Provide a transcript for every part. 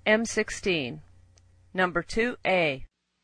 M16. Number 2A.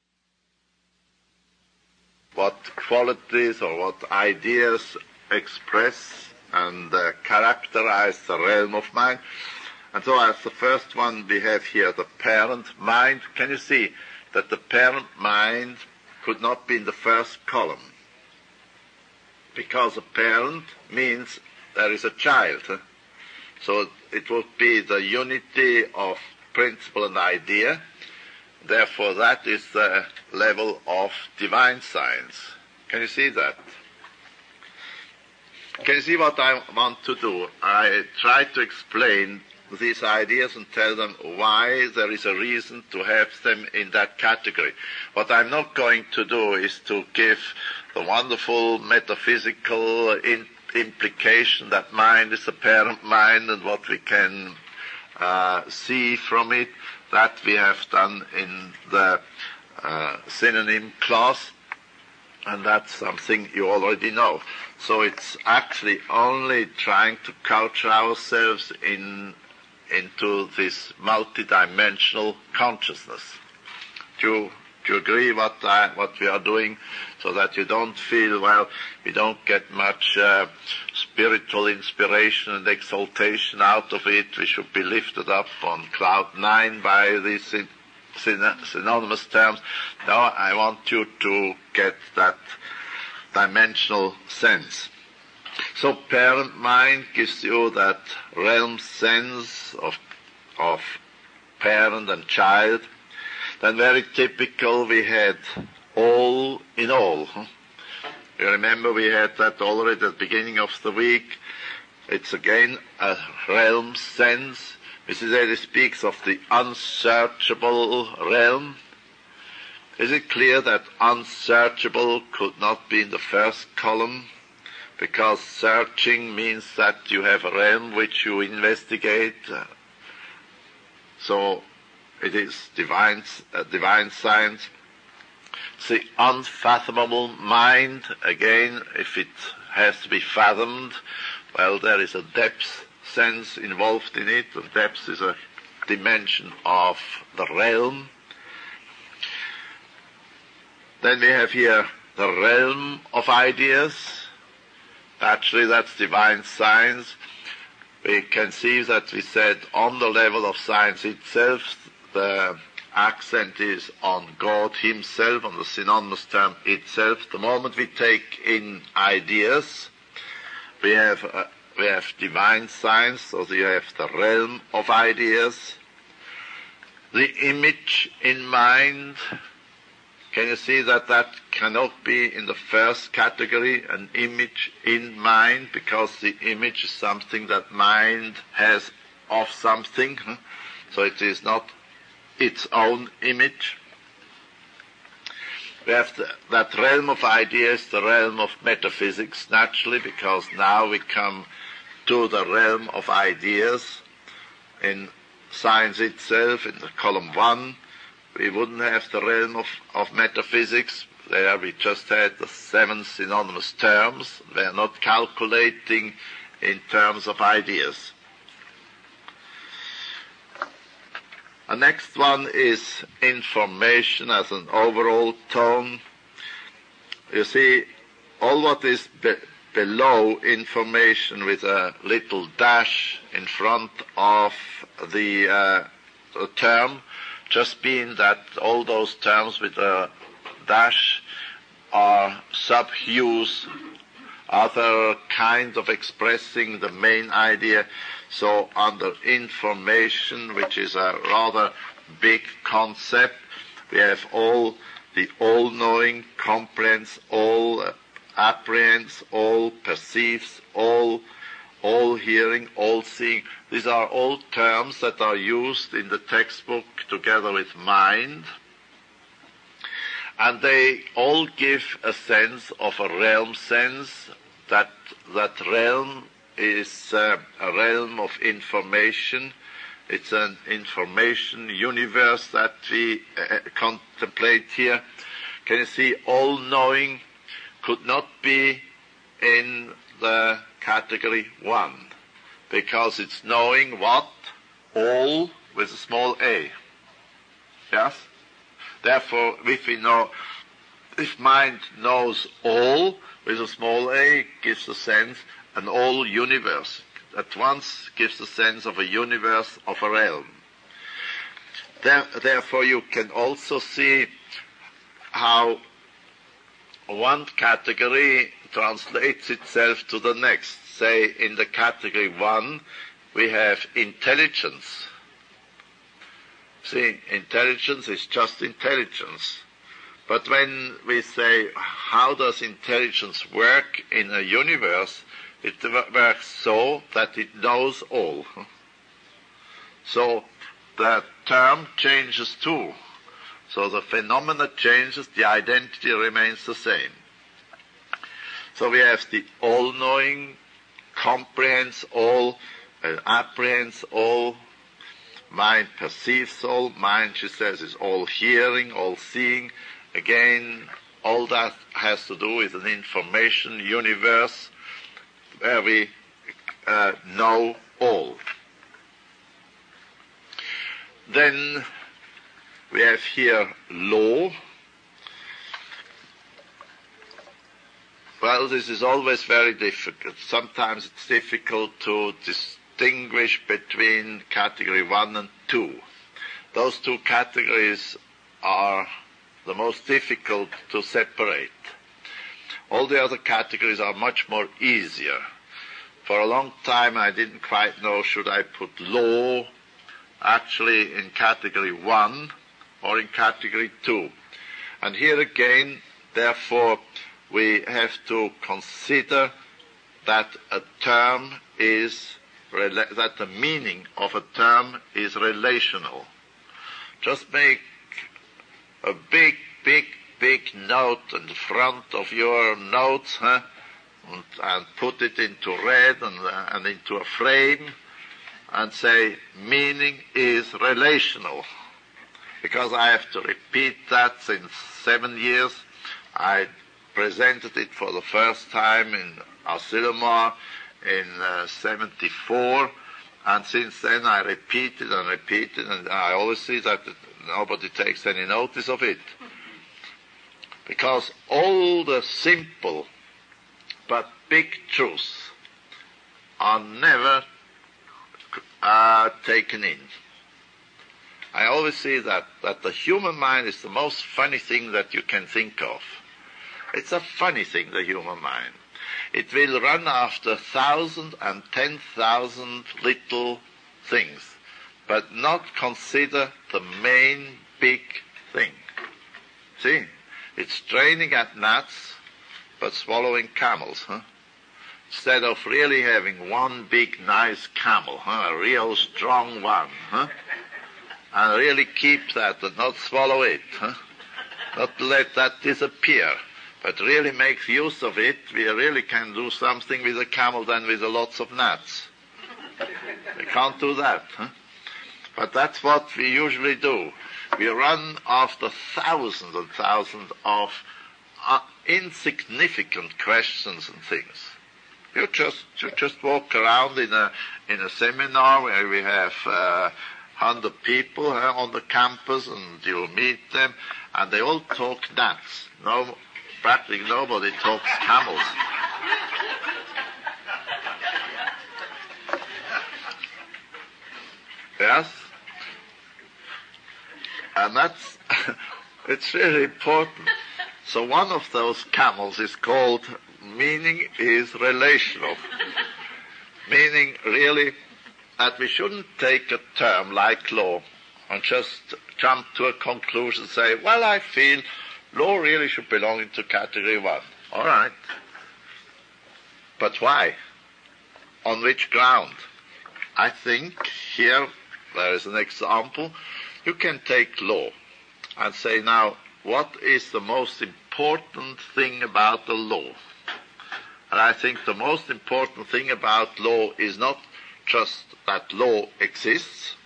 What qualities or what ideas express and characterize the realm of mind. And so as the first one we have here the parent mind. Can you see that the parent mind could not be in the first column? Because a parent means there is a child. So it would be the unity of principle and idea. Therefore, that is the level of divine science. Can you see that? Can you see what I want to do? I try to explain these ideas and tell them why there is a reason to have them in that category. What I'm not going to do is to give the wonderful metaphysical implication that mind is the parent mind and what we can see from it. That we have done in the synonym class, and that's something you already know. So it's actually only trying to couch ourselves into this multidimensional consciousness. Do you agree what we are doing, so that you don't feel, well, we don't get much spiritual inspiration and exaltation out of it. We should be lifted up on cloud 9 by these synonymous terms. No, I want you to get that dimensional sense. So parent mind gives you that realm sense of parent and child. Then very typical, we had all in all. You remember we had that already at the beginning of the week. It's again a realm sense. Mrs. Eddy speaks of the unsearchable realm. Is it clear that unsearchable could not be in the first column? Because searching means that you have a realm which you investigate. So it is divine science. The unfathomable mind, again, if it has to be fathomed, well, there is a depth sense involved in it, and depth is a dimension of the realm. Then we have here the realm of ideas. Actually, that's divine science. We can see that we said on the level of science itself, the accent is on God himself, on the synonymous term itself. The moment we take in ideas, we have divine science, so you have the realm of ideas. The image in mind, can you see that that cannot be in the first category, an image in mind, because the image is something that mind has of something, so it is not its own image. We have that realm of ideas, the realm of metaphysics, naturally, because now we come to the realm of ideas in science itself, in the column 1. We wouldn't have the realm of metaphysics. There we just had the 7 synonymous terms. We are not calculating in terms of ideas. The next one is information as an overall tone. You see, all what is below information with a little dash in front of the term, just being that all those terms with a dash are subhues, other kinds of expressing the main idea. So under information, which is a rather big concept, we have all, the all-knowing, comprehends all, apprehends all, perceives all hearing, all seeing. These are all terms that are used in the textbook together with mind. And they all give a sense of a realm sense. That realm is a realm of information. It's an information universe that we contemplate here. Can you see, all-knowing could not be in the category 1, because it's knowing what? All with a small a. Yes? Therefore, if mind knows all with a small a, it gives a sense, an all universe. At once gives a sense of a universe, of a realm. Therefore, you can also see how one category translates itself to the next. Say, in the category 1, we have intelligence. See, intelligence is just intelligence. But when we say, how does intelligence work in a universe, it works so that it knows all. So the term changes too. So the phenomena changes, the identity remains the same. So we have the all-knowing, comprehends all, apprehends all, mind perceives all, mind, she says, is all hearing, all seeing. Again, all that has to do with an information universe where we know all. Then we have here law. Well, this is always very difficult. Sometimes it's difficult to distinguish between category 1 and 2. Those two categories are the most difficult to separate. All the other categories are much more easier. For a long time I didn't quite know, should I put law actually in category 1 or in category 2. And here again, therefore, we have to consider that that the meaning of a term is relational. Just make a big note in the front of your notes, and put it into red and into a frame, and say, meaning is relational. Because I have to repeat that since 7 years. I presented it for the first time in Asilomar in 74, and since then I repeated, and I always see that nobody takes any notice of it. Because all the simple but big truths are never taken in. I always see that the human mind is the most funny thing that you can think of. It's a funny thing, the human mind. It will run after 1,000 and 10,000 little things, but not consider the main big thing. See? It's training at gnats, but swallowing camels, Instead of really having one big nice camel, a real strong one, and really keep that and not swallow it, not let that disappear, but really make use of it. We really can do something with a camel than with lots of gnats. We can't do that, But that's what we usually do. We run after thousands and thousands of insignificant questions and things. You just walk around in a seminar where we have 100 people on the campus, and you meet them, and they all talk gnats. Practically nobody talks camels. Yes? And that's, it's really important. So one of those camels is called meaning is relational. Meaning really that we shouldn't take a term like law and just jump to a conclusion and say, well, I feel law really should belong into category 1. All right. But why? On which ground? I think here there is an example. You can take law and say, now, what is the most important thing about the law? And I think the most important thing about law is not just that law exists.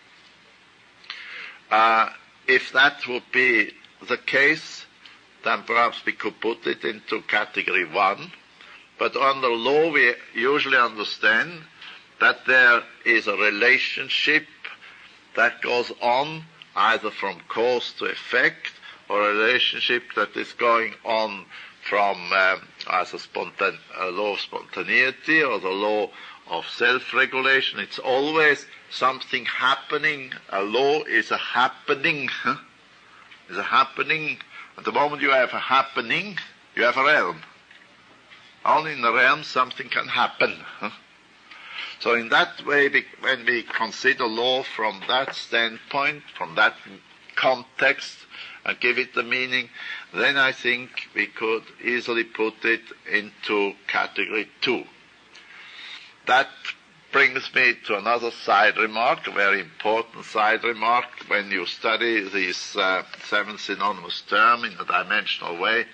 If that would be the case, then perhaps we could put it into category 1. But under law, we usually understand that there is a relationship that goes on either from cause to effect, or a relationship that is going on from as a law of spontaneity or the law of self-regulation. It's always something happening. A law is a happening. Is a happening. At the moment you have a happening, you have a realm. Only in the realm something can happen. So in that way, when we consider law from that standpoint, from that context, and give it the meaning, then I think we could easily put it into category 2. That brings me to another side remark, a very important side remark. When you study these 7 synonymous terms in a dimensional way,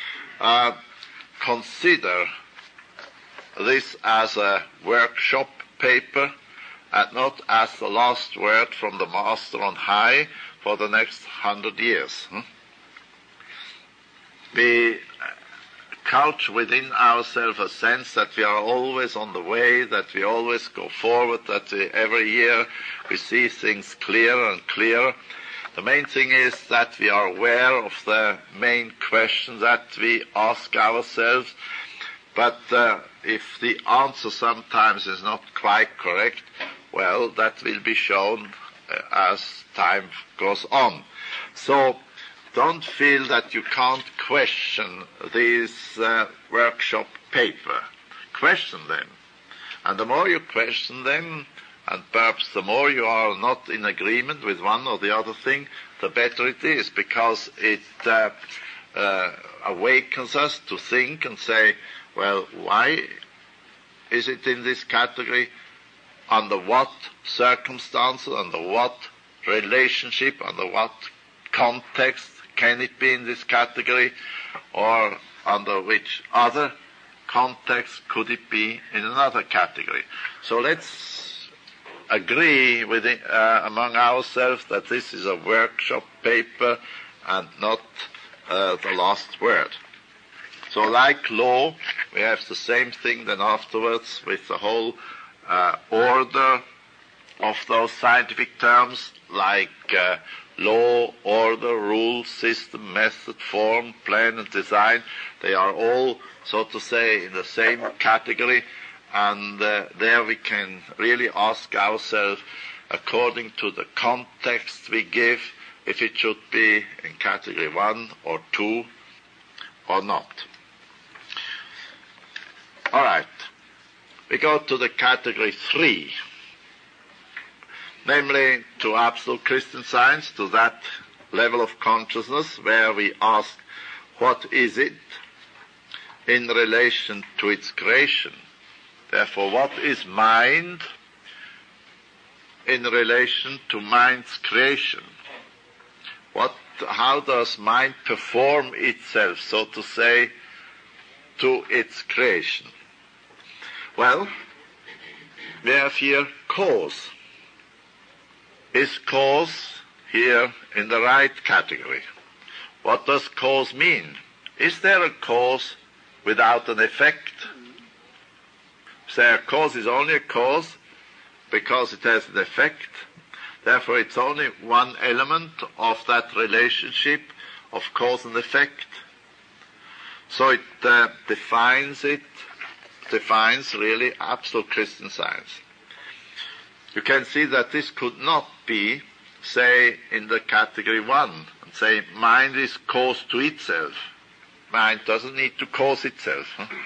consider this as a workshop paper and not as the last word from the Master on high for the next 100 years. We couch within ourselves a sense that we are always on the way, that we always go forward, that every year we see things clearer and clearer. The main thing is that we are aware of the main question that we ask ourselves, but if the answer sometimes is not quite correct, well, that will be shown as time goes on. So don't feel that you can't question these workshop paper. Question them. And the more you question them, and perhaps the more you are not in agreement with one or the other thing, the better it is, because it awakens us to think and say, well, why is it in this category? Under what circumstances, under what relationship, under what context can it be in this category, or under which other context could it be in another category? So let's agree among ourselves that this is a workshop paper and not the last word. So like law, we have the same thing then afterwards with the whole order of those scientific terms, like law, order, rule, system, method, form, plan, and design. They are all, so to say, in the same category, and there we can really ask ourselves, according to the context we give, if it should be in category 1 or 2 or not. All right. We go to the category 3, namely to absolute Christian Science, to that level of consciousness where we ask, what is it in relation to its creation? Therefore, what is mind in relation to mind's creation? How does mind perform itself, so to say, to its creation? Well, we have here cause. Is cause here in the right category? What does cause mean? Is there a cause without an effect? Say a cause is only a cause because it has an effect. Therefore, it's only one element of that relationship of cause and effect. So it defines really absolute Christian Science. You can see that this could not be, say, in the category 1, and say mind is cause to itself. Mind doesn't need to cause itself.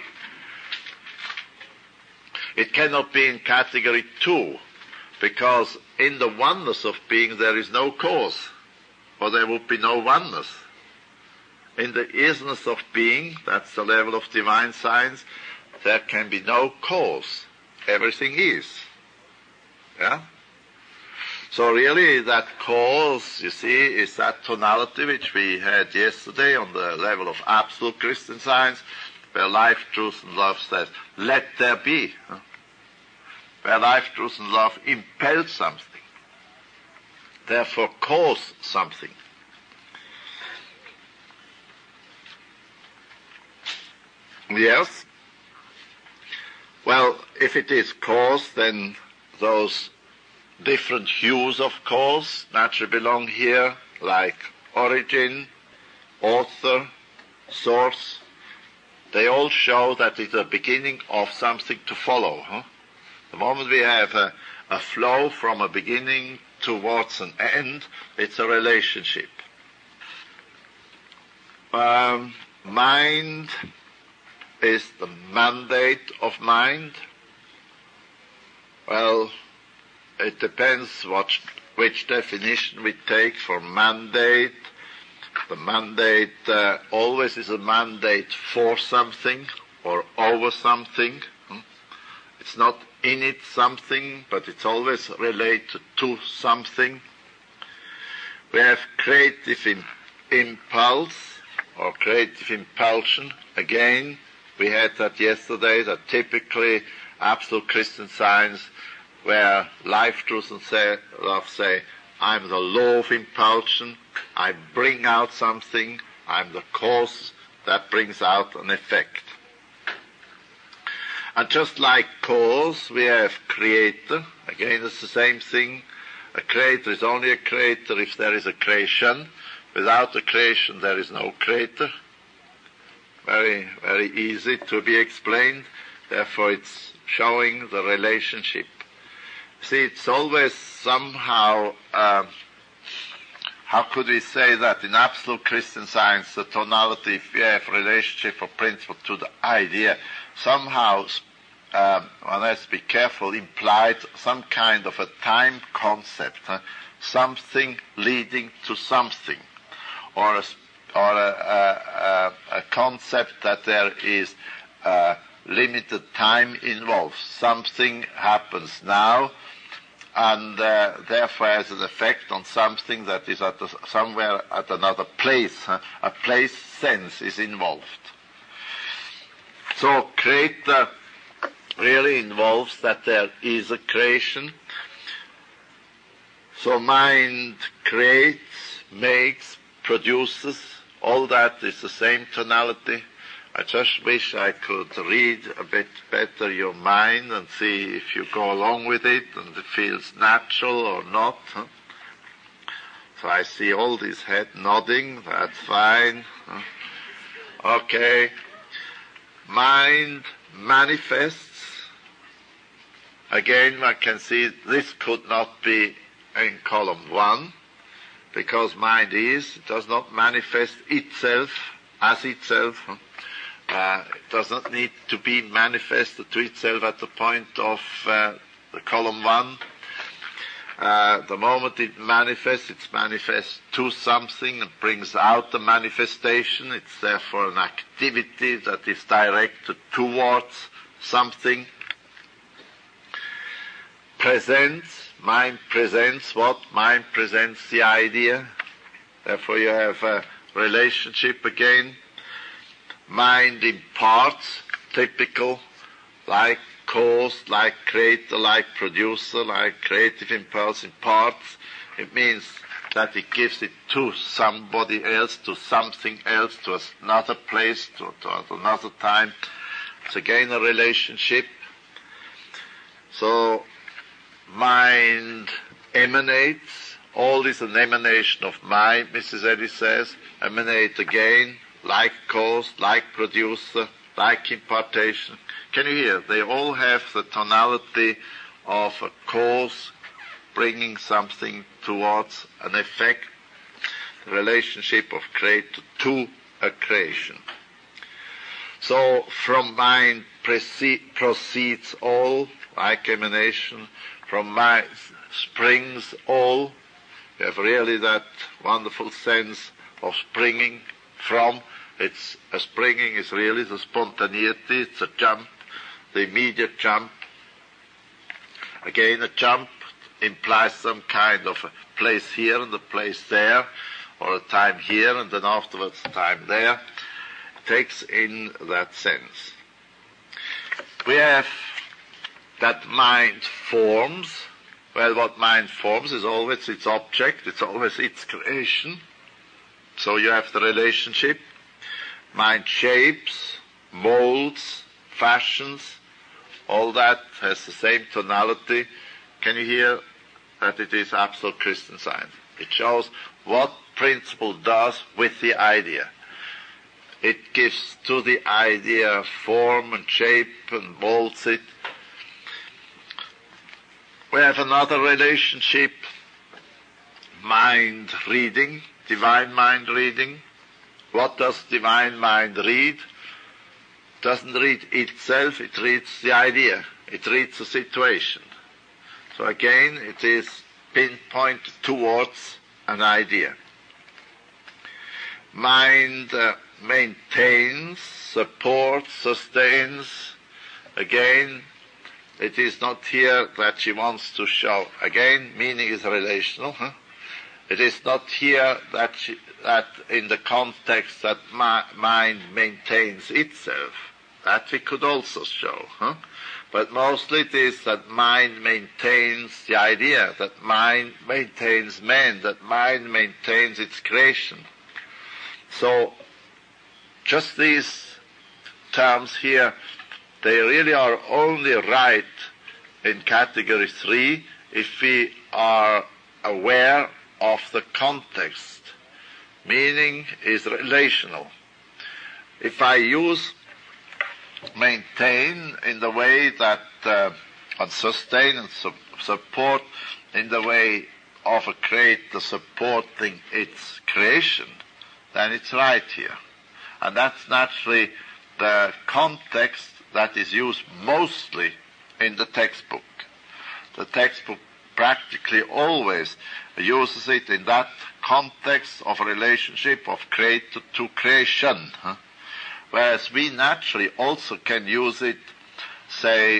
It cannot be in category 2, because in the oneness of being there is no cause, or there would be no oneness. In the isness of being, that's the level of divine science, there can be no cause. Everything is. Yeah? So really that cause, you see, is that tonality which we had yesterday on the level of absolute Christian Science, where life, truth, and love says, let there be. Where life, truth, and love impel something. Therefore cause something. Yes? Well, if it is cause, then those different hues, of course, naturally belong here, like origin, author, source. They all show that it's a beginning of something to follow. The moment we have a flow from a beginning towards an end, it's a relationship. Mind is the mandate of mind. Well, it depends which definition we take for mandate. The mandate always is a mandate for something or over something. It's not in it something, but it's always related to something. We have creative impulse or creative impulsion. Again, we had that yesterday, that typically absolute Christian Science, where life, truth, and love say, I'm the law of impulsion, I bring out something, I'm the cause that brings out an effect. And just like cause, we have creator. Again, it's the same thing. A creator is only a creator if there is a creation. Without a creation, there is no creator. Very, very easy to be explained. Therefore, it's showing the relationship. See, it's always somehow, how could we say that in absolute Christian Science, the tonality, if you have relationship or principle to the idea, somehow, one has to be careful, implied some kind of a time concept, something leading to something, or a concept that there is limited time involved. Something happens now, and therefore has an effect on something that is somewhere at another place. A place sense is involved. So creator really involves that there is a creation. So mind creates, makes, produces, all that is the same tonality. I just wish I could read a bit better your mind and see if you go along with it and it feels natural or not. So I see all this head nodding, that's fine. Okay. Mind manifests. Again, I can see this could not be in column 1, because mind does not manifest itself as itself. It does not need to be manifested to itself at the point of the column 1. The moment it manifests to something and brings out the manifestation. It's therefore an activity that is directed towards something. Mind presents what? Mind presents the idea. Therefore you have a relationship again. Mind imparts, typical, like cause, like creator, like producer, like creative impulse imparts. It means that it gives it to somebody else, to something else, to another place, to another time. It's again a relationship. So mind emanates. All is an emanation of mind, Mrs. Eddy says. Emanate again, like cause, like producer, like impartation. Can you hear? They all have the tonality of a cause bringing something towards an effect, the relationship of creator to a creation. So from mind proceeds all, like emanation. From mind springs all. You have really that wonderful sense of springing from. It's a springing is really the spontaneity, it's a jump, the immediate jump. Again, a jump implies some kind of a place here and a place there, or a time here and then afterwards a time there. It takes in that sense. We have that mind forms. Well, what mind forms is always its object, it's always its creation. So you have the relationship. Mind shapes, molds, fashions, all that has the same tonality. Can you hear that it is absolute Christian Science. It shows what principle does with the idea. It gives to the idea form and shape and molds it. We have another relationship, mind reading, divine mind reading. What does divine mind read? It doesn't read itself, it reads the idea. It reads the situation. So again, it is pinpointed towards an idea. Mind maintains, supports, sustains. Again, it is not here that she wants to show. Again, meaning is relational. It is not here that in the context that mind maintains itself. That we could also show. But mostly it is that mind maintains the idea, that mind maintains man, that mind maintains its creation. So just these terms here, they really are only right in category 3 if we are aware of the context. Meaning is relational. If I use maintain in the way that and sustain and support in the way of a creator supporting its creation, then it's right here. And that's naturally the context that is used mostly in the textbook. The textbook practically always uses it in that context of a relationship of creator to creation. Whereas we naturally also can use it, say,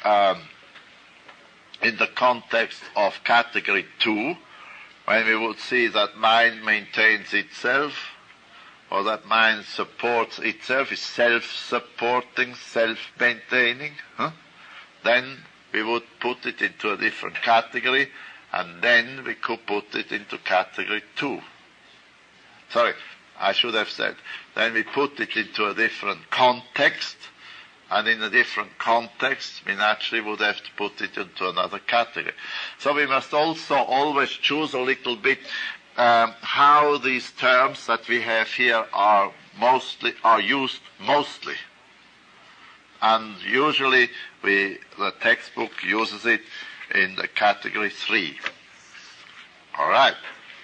in the context of category 2, when we would see that mind maintains itself, or that mind supports itself, is self-supporting, self-maintaining, then we would put it into a different category, and then we could put it into category 2. Sorry, I should have said, then we put it into a different context, and in a different context, we naturally would have to put it into another category. So we must also always choose a little bit how these terms that we have here are used mostly. And usually the textbook uses it in the category 3. All right.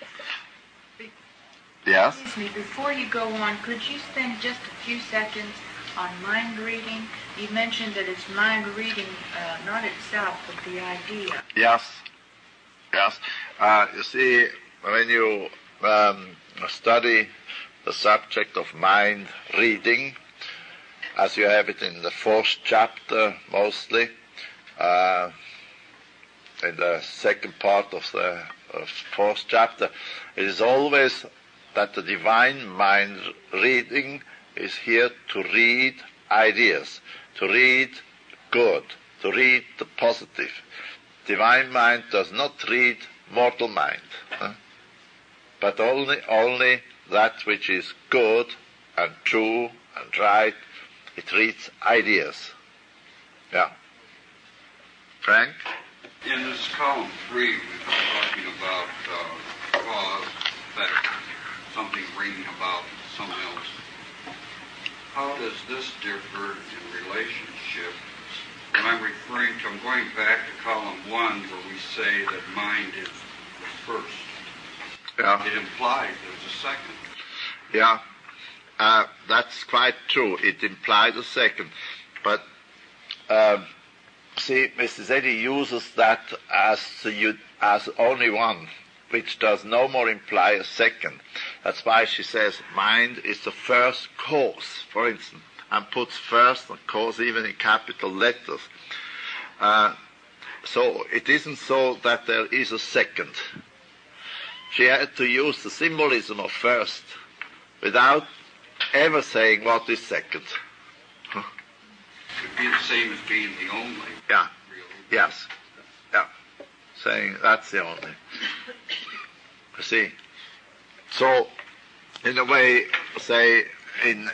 Yes? Excuse me, before you go on, could you spend just a few seconds on mind reading? You mentioned that it's mind reading, not itself, but the idea. Yes. You see, when you study the subject of mind reading, as you have it in the 4th chapter mostly, in the second part of the 4th chapter, it is always that the divine mind reading is here to read ideas, to read good, to read the positive. Divine mind does not read mortal mind, but only that which is good and true and right. It reads ideas. Yeah. Frank? In this column 3, we're talking about cause, effect, something bringing about something else. How does this differ in relationship? When I'm going back to column 1 where we say that mind is the first. Yeah. It implies there's a second. Yeah. That's quite true. It implies a second. But, see, Mrs. Eddy uses that as only one, which does no more imply a second. That's why she says mind is the first cause, for instance, and puts first and cause even in capital letters. So it isn't so that there is a second. She had to use the symbolism of first without ever saying what is second. Could be the same as being the only. Yeah. Really. Yes. Yeah. Saying that's the only. You see. So, in a way, say in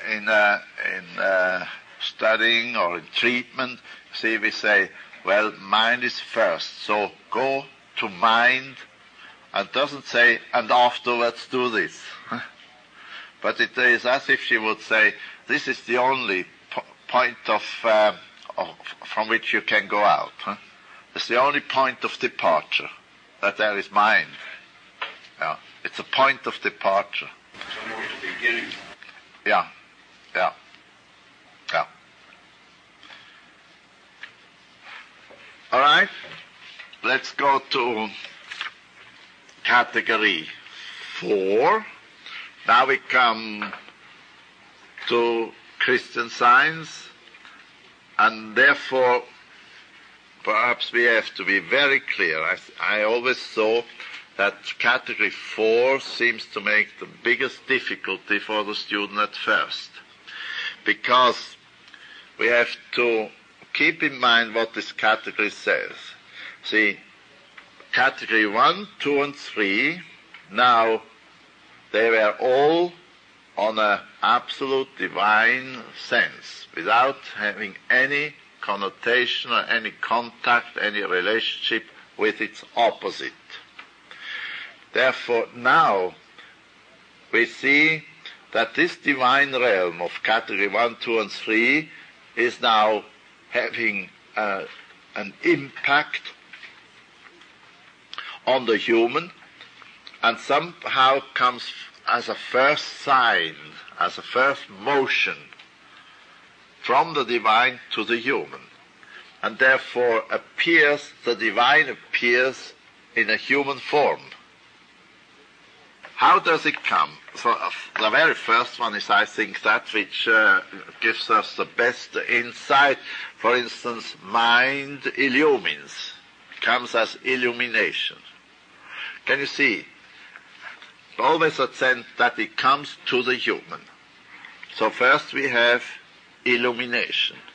studying or in treatment, see, we say, well, mind is first. So go to mind and doesn't say, and afterwards do this. But it is as if she would say, this is the only point from which you can go out. It's the only point of departure, that there is mind. Yeah. It's a point of departure. It's only the beginning. Yeah. All right, let's go to category 4. Now we come to Christian Science, and therefore perhaps we have to be very clear. I always saw that category 4 seems to make the biggest difficulty for the student at first, because we have to keep in mind what this category says. See, category 1, 2, and 3, now they were all on an absolute divine sense, without having any connotation or any contact, any relationship with its opposite. Therefore, now we see that this divine realm of category 1, 2, and 3 is now having an impact on the human, and somehow comes as a first sign, as a first motion from the divine to the human. And therefore the divine appears in a human form. How does it come? So the very first one is, I think, that which gives us the best insight. For instance, mind illumines, comes as illumination. Can you see? Always a sense that it comes to the human. So first we have illumination.